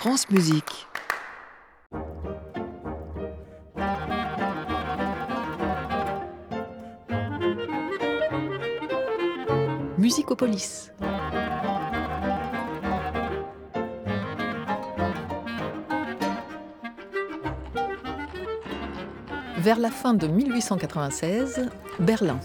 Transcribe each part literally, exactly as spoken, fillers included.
France Musique. Musicopolis. Vers la fin de mille huit cent quatre-vingt-seize, Berlin.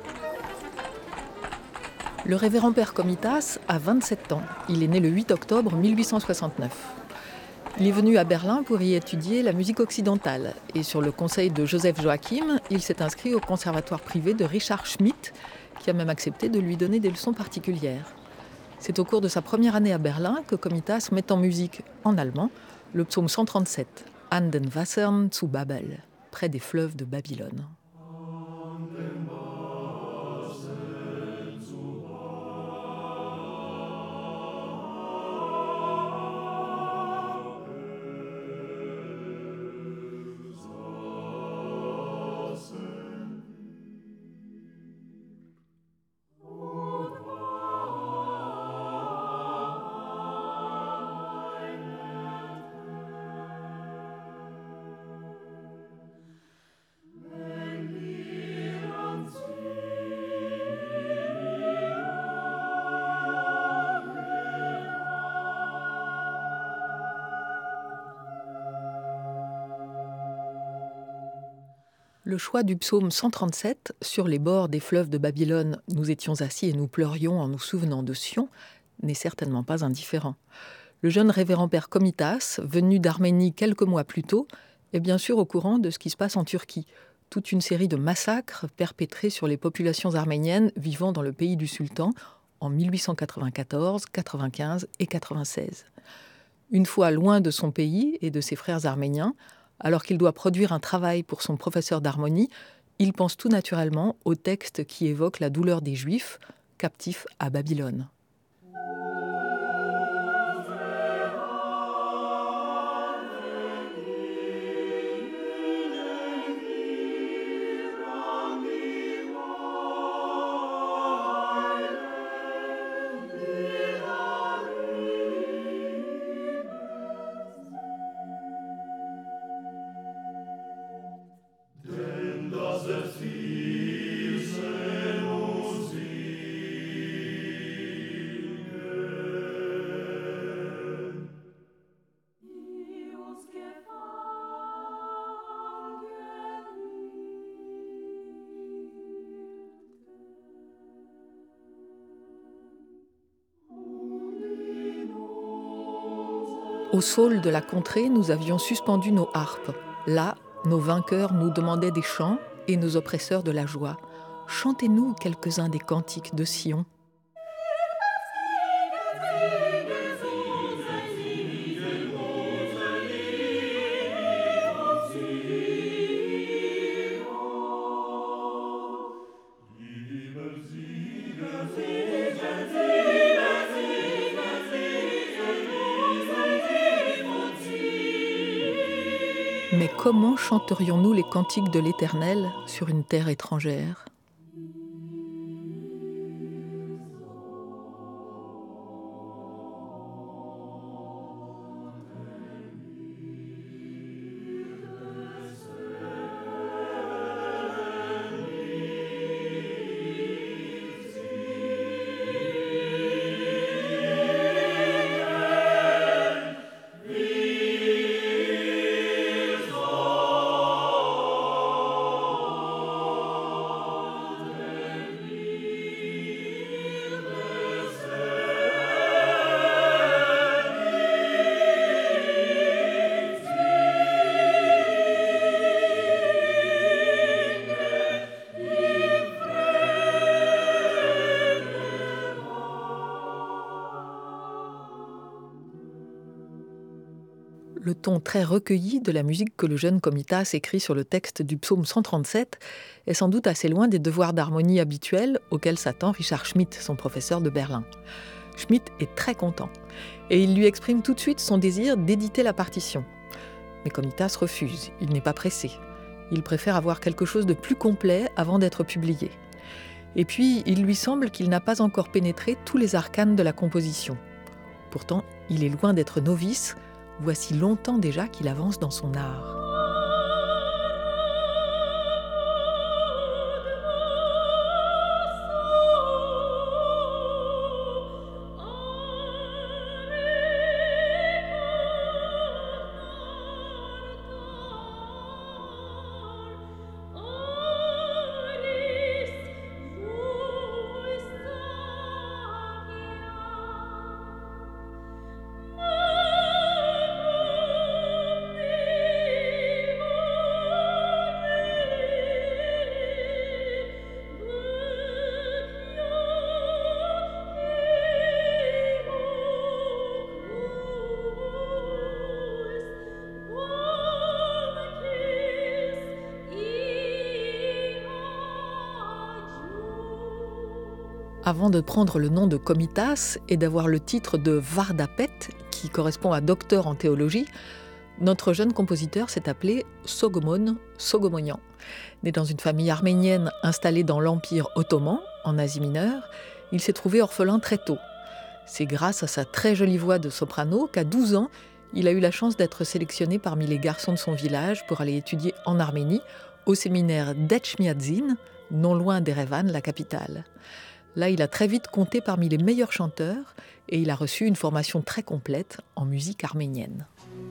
Le révérend père Komitas a vingt-sept ans. Il est né le huit octobre mille huit cent soixante-neuf. Il est venu à Berlin pour y étudier la musique occidentale. Et sur le conseil de Joseph Joachim, il s'est inscrit au conservatoire privé de Richard Schmitt, qui a même accepté de lui donner des leçons particulières. C'est au cours de sa première année à Berlin que Komitas met en musique, en allemand, le psaume cent trente-sept, An den Wassern zu Babel, près des fleuves de Babylone. Le choix du psaume cent trente-sept, « Sur les bords des fleuves de Babylone, nous étions assis et nous pleurions en nous souvenant de Sion », n'est certainement pas indifférent. Le jeune révérend père Komitas, venu d'Arménie quelques mois plus tôt, est bien sûr au courant de ce qui se passe en Turquie. Toute une série de massacres perpétrés sur les populations arméniennes vivant dans le pays du sultan en mille huit cent quatre-vingt-quatorze, quatre-vingt-quinze et quatre-vingt-seize. Une fois loin de son pays et de ses frères arméniens, alors qu'il doit produire un travail pour son professeur d'harmonie, il pense tout naturellement au texte qui évoque la douleur des Juifs, captifs à Babylone. Au saule de la contrée, nous avions suspendu nos harpes. Là, nos vainqueurs nous demandaient des chants et nos oppresseurs de la joie. Chantez-nous quelques-uns des cantiques de Sion. Mais comment chanterions-nous les cantiques de l'Éternel sur une terre étrangère ? Le ton très recueilli de la musique que le jeune Komitas écrit sur le texte du psaume cent trente-sept est sans doute assez loin des devoirs d'harmonie habituels auxquels s'attend Richard Schmitt, son professeur de Berlin. Schmitt est très content et il lui exprime tout de suite son désir d'éditer la partition. Mais Komitas refuse, il n'est pas pressé. Il préfère avoir quelque chose de plus complet avant d'être publié. Et puis, il lui semble qu'il n'a pas encore pénétré tous les arcanes de la composition. Pourtant, il est loin d'être novice, Voici longtemps déjà qu'il avance dans son art. Avant de prendre le nom de Komitas et d'avoir le titre de Vardapet, qui correspond à docteur en théologie, notre jeune compositeur s'est appelé Sogomon Sogomonian. Né dans une famille arménienne installée dans l'Empire ottoman, en Asie mineure, il s'est trouvé orphelin très tôt. C'est grâce à sa très jolie voix de soprano qu'à douze ans, il a eu la chance d'être sélectionné parmi les garçons de son village pour aller étudier en Arménie, au séminaire d'Etchmiadzin, non loin d'Erevan, la capitale. Là, il a très vite compté parmi les meilleurs chanteurs et il a reçu une formation très complète en musique arménienne.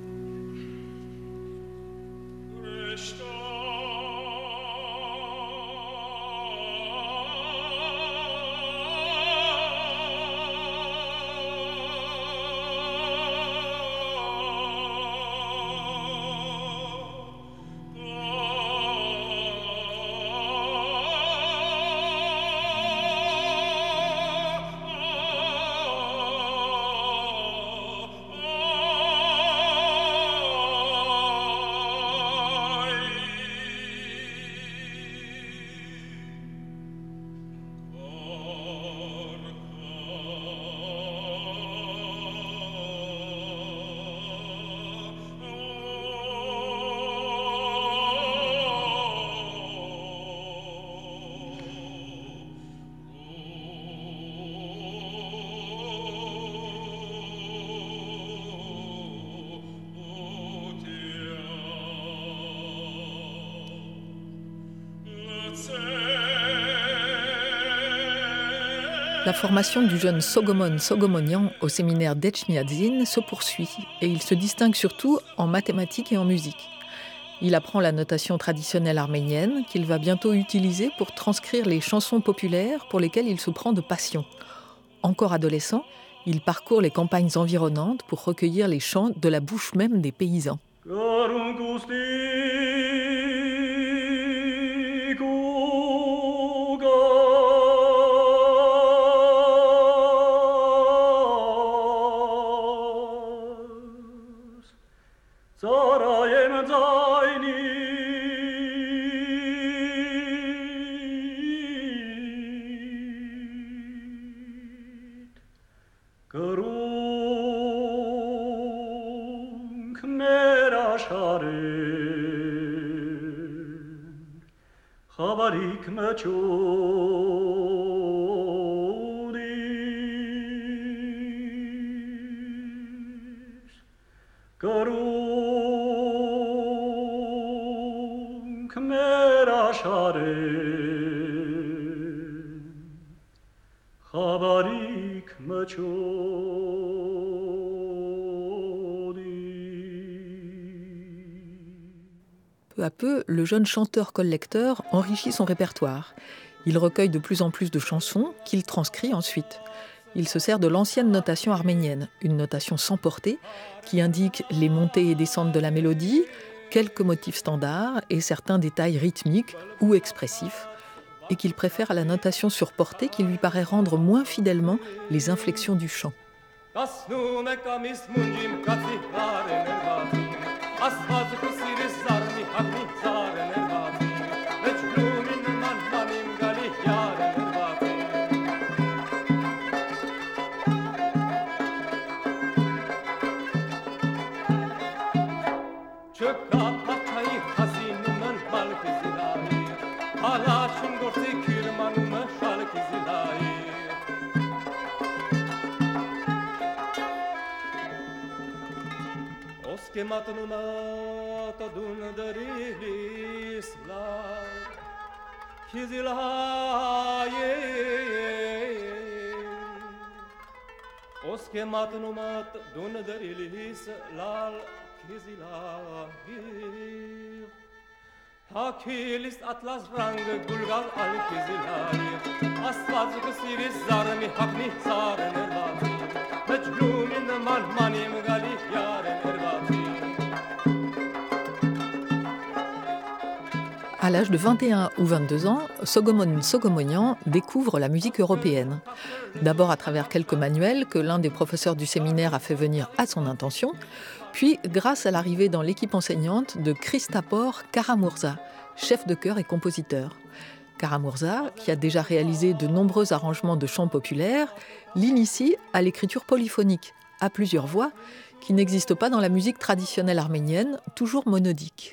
La formation du jeune Sogomon Sogomonian au séminaire d'Etchmiadzin se poursuit et il se distingue surtout en mathématiques et en musique. Il apprend la notation traditionnelle arménienne qu'il va bientôt utiliser pour transcrire les chansons populaires pour lesquelles il se prend de passion. Encore adolescent, il parcourt les campagnes environnantes pour recueillir les chants de la bouche même des paysans. Peu à peu, le jeune chanteur-collecteur enrichit son répertoire. Il recueille de plus en plus de chansons qu'il transcrit ensuite. Il se sert de l'ancienne notation arménienne, une notation sans portée qui indique les montées et descentes de la mélodie, quelques motifs standards et certains détails rythmiques ou expressifs, et qu'il préfère à la notation sur portée qui lui paraît rendre moins fidèlement les inflexions du chant. Oske matnumat dunderilis lal kizilahir Hakilis atlas rang gulgal al kizilahir Asfaz gsiris zarmi hakni zar nervati Meclunin man manim gali yar nervati. À l'âge de vingt et un ou vingt-deux ans, Sogomon Sogomonian découvre la musique européenne. D'abord à travers quelques manuels que l'un des professeurs du séminaire a fait venir à son intention, puis grâce à l'arrivée dans l'équipe enseignante de Christapor Karamurza, chef de chœur et compositeur. Karamurza, qui a déjà réalisé de nombreux arrangements de chants populaires, l'initie à l'écriture polyphonique, à plusieurs voix, qui n'existe pas dans la musique traditionnelle arménienne, toujours monodique.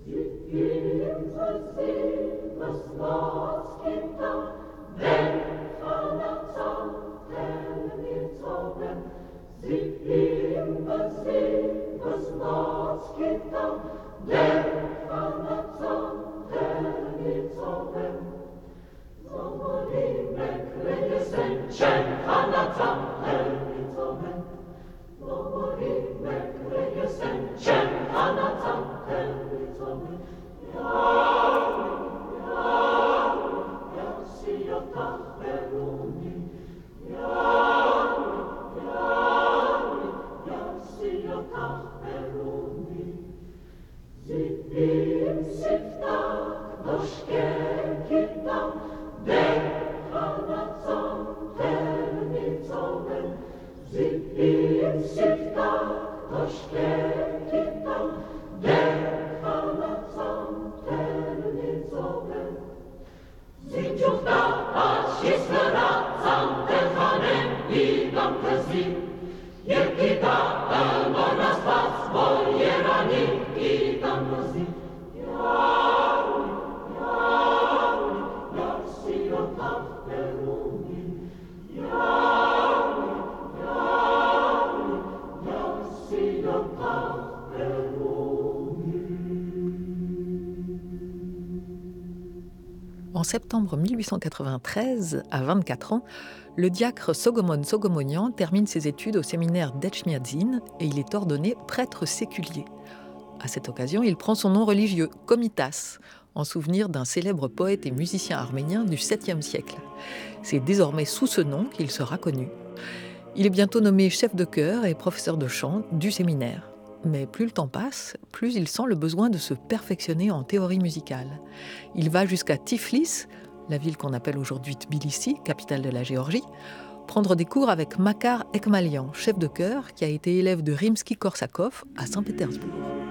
En septembre mille huit cent quatre-vingt-treize, à vingt-quatre ans, le diacre Sogomon Sogomonian termine ses études au séminaire d'Etchmiadzin et il est ordonné prêtre séculier. À cette occasion, il prend son nom religieux, Komitas, en souvenir d'un célèbre poète et musicien arménien du septième siècle. C'est désormais sous ce nom qu'il sera connu. Il est bientôt nommé chef de chœur et professeur de chant du séminaire. Mais plus le temps passe, plus il sent le besoin de se perfectionner en théorie musicale. Il va jusqu'à Tiflis, la ville qu'on appelle aujourd'hui Tbilissi, capitale de la Géorgie, prendre des cours avec Makar Ekmalian, chef de chœur qui a été élève de Rimsky-Korsakov à Saint-Pétersbourg.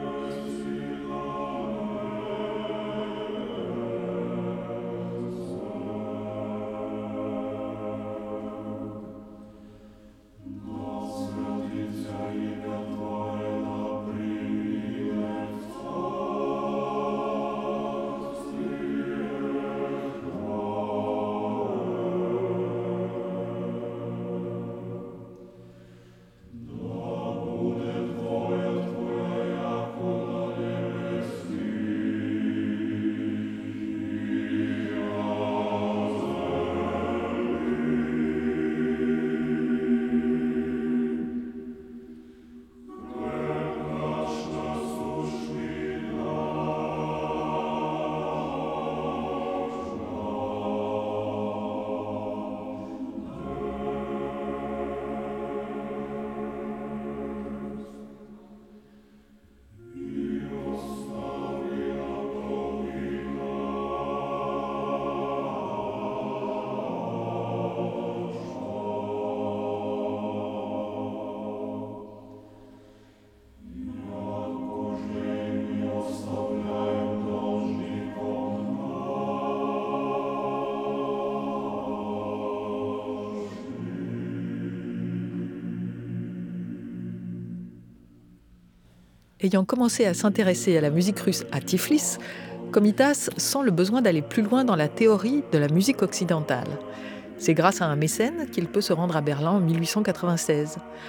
Ayant commencé à s'intéresser à la musique russe à Tiflis, Komitas sent le besoin d'aller plus loin dans la théorie de la musique occidentale. C'est grâce à un mécène qu'il peut se rendre à Berlin en mille huit cent quatre-vingt-seize.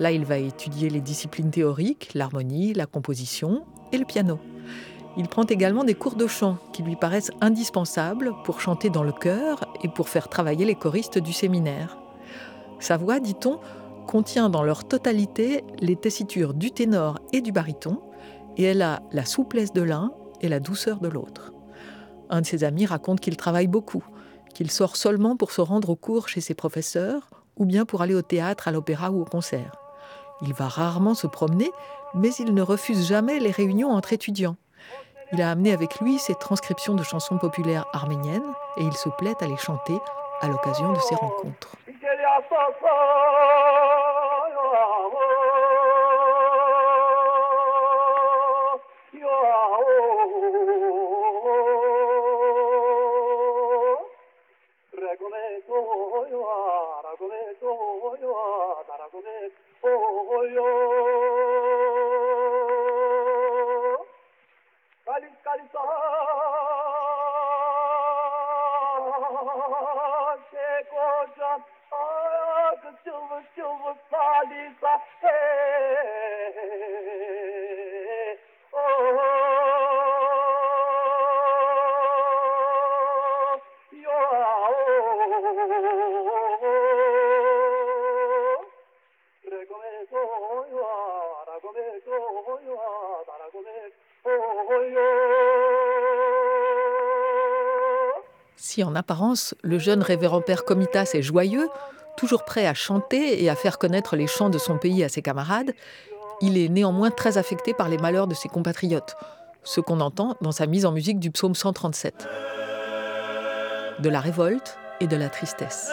Là, il va étudier les disciplines théoriques, l'harmonie, la composition et le piano. Il prend également des cours de chant qui lui paraissent indispensables pour chanter dans le chœur et pour faire travailler les choristes du séminaire. Sa voix, dit-on, contient dans leur totalité les tessitures du ténor et du baryton, et elle a la souplesse de l'un et la douceur de l'autre. Un de ses amis raconte qu'il travaille beaucoup, qu'il sort seulement pour se rendre au cours chez ses professeurs ou bien pour aller au théâtre, à l'opéra ou au concert. Il va rarement se promener, mais il ne refuse jamais les réunions entre étudiants. Il a amené avec lui ses transcriptions de chansons populaires arméniennes et il se plaît à les chanter à l'occasion de ces rencontres. Si en apparence, le jeune révérend père Komitas est joyeux, toujours prêt à chanter et à faire connaître les chants de son pays à ses camarades, il est néanmoins très affecté par les malheurs de ses compatriotes, ce qu'on entend dans sa mise en musique du psaume cent trente-sept. De la révolte et de la tristesse.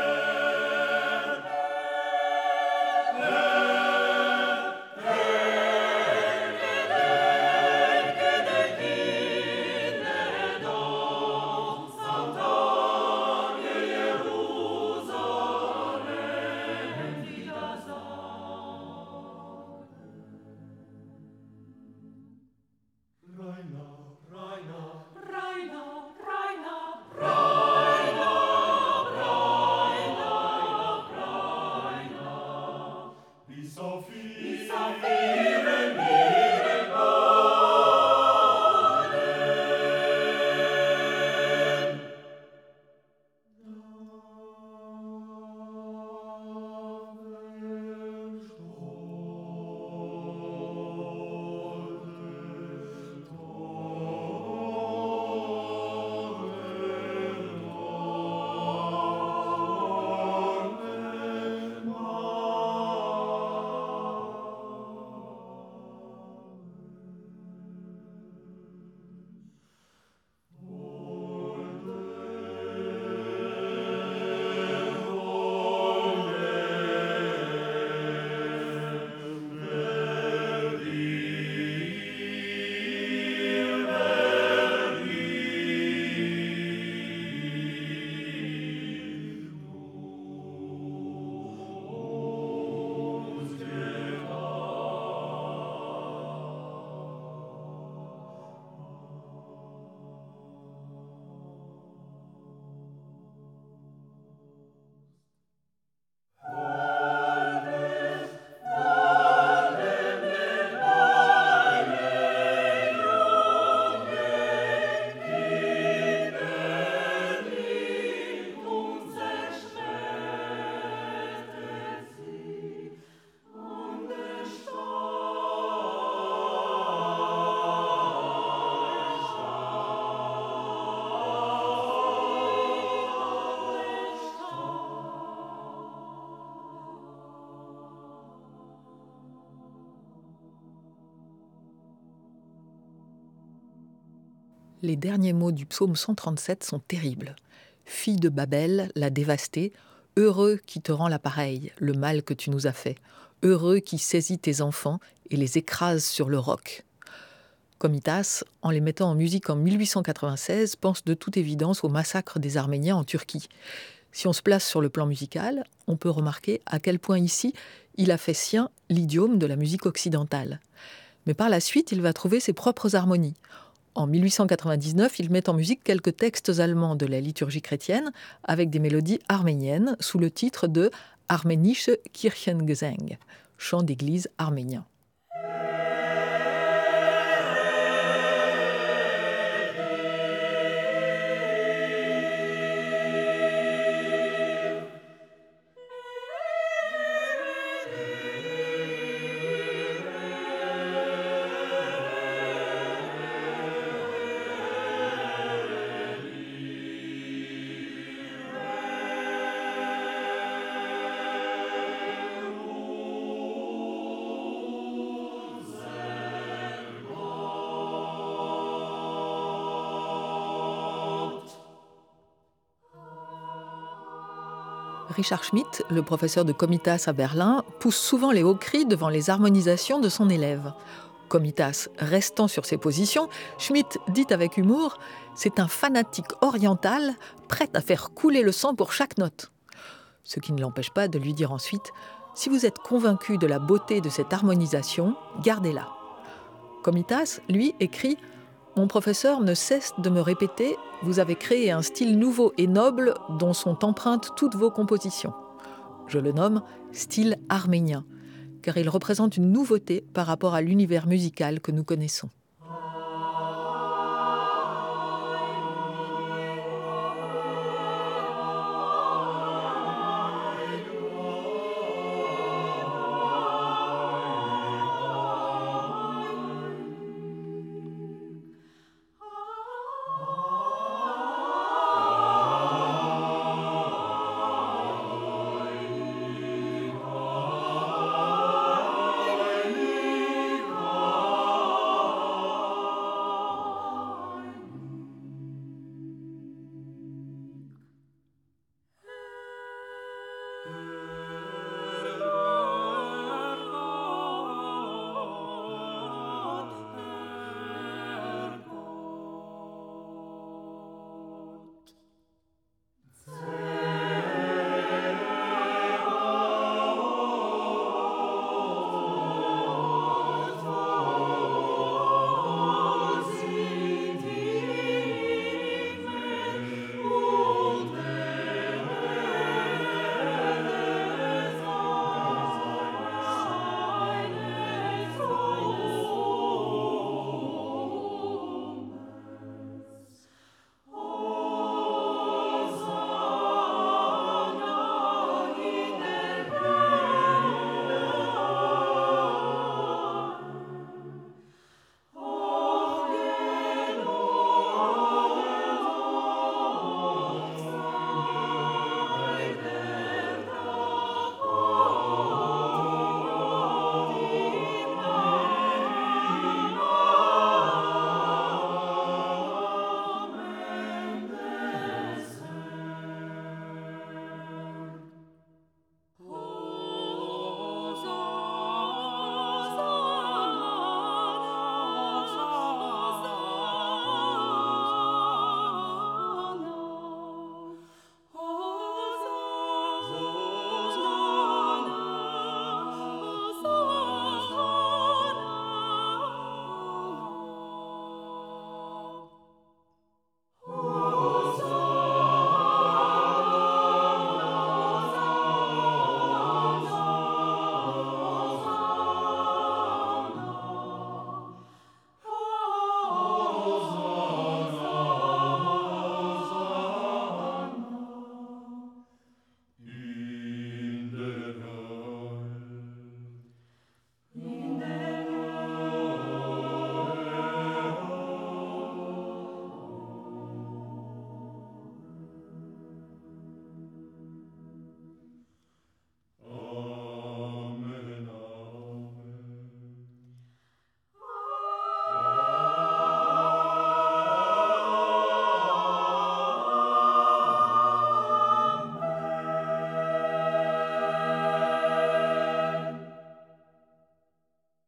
Les derniers mots du psaume cent trente-sept sont terribles. « Fille de Babel, la dévastée, heureux qui te rend l'appareil, le mal que tu nous as fait, heureux qui saisit tes enfants et les écrase sur le roc. » Komitas, en les mettant en musique en mille huit cent quatre-vingt-seize, pense de toute évidence au massacre des Arméniens en Turquie. Si on se place sur le plan musical, on peut remarquer à quel point ici, il a fait sien l'idiome de la musique occidentale. Mais par la suite, il va trouver ses propres harmonies. En mille huit cent quatre-vingt-dix-neuf, il met en musique quelques textes allemands de la liturgie chrétienne avec des mélodies arméniennes sous le titre de « Arménische Kirchengesang », chant d'église arménien. Richard Schmitt, le professeur de Komitas à Berlin, pousse souvent les hauts cris devant les harmonisations de son élève. Komitas restant sur ses positions, Schmitt dit avec humour « C'est un fanatique oriental, prêt à faire couler le sang pour chaque note ». Ce qui ne l'empêche pas de lui dire ensuite « Si vous êtes convaincu de la beauté de cette harmonisation, gardez-la ». Komitas, lui, écrit « Mon professeur ne cesse de me répéter « Vous avez créé un style nouveau et noble dont sont empreintes toutes vos compositions ». Je le nomme « style arménien », car il représente une nouveauté par rapport à l'univers musical que nous connaissons.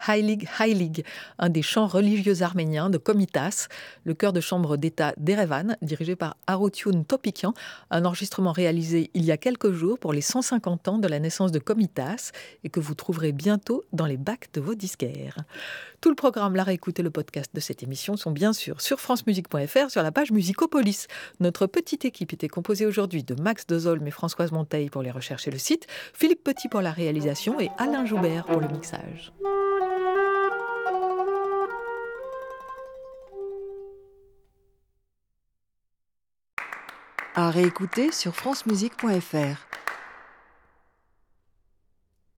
Heilig Heilig, un des chants religieux arméniens de Komitas, le chœur de chambre d'État d'Erevan, dirigé par Arutun Topikian, un enregistrement réalisé il y a quelques jours pour les cent cinquante ans de la naissance de Komitas et que vous trouverez bientôt dans les bacs de vos disquaires. Tout le programme, la réécoute et le podcast de cette émission sont bien sûr sur francemusique point f r sur la page Musicopolis. Notre petite équipe était composée aujourd'hui de Max Dezolme et Françoise Monteil pour les recherches et le site, Philippe Petit pour la réalisation et Alain Joubert pour le mixage. À réécouter sur francemusique point f r.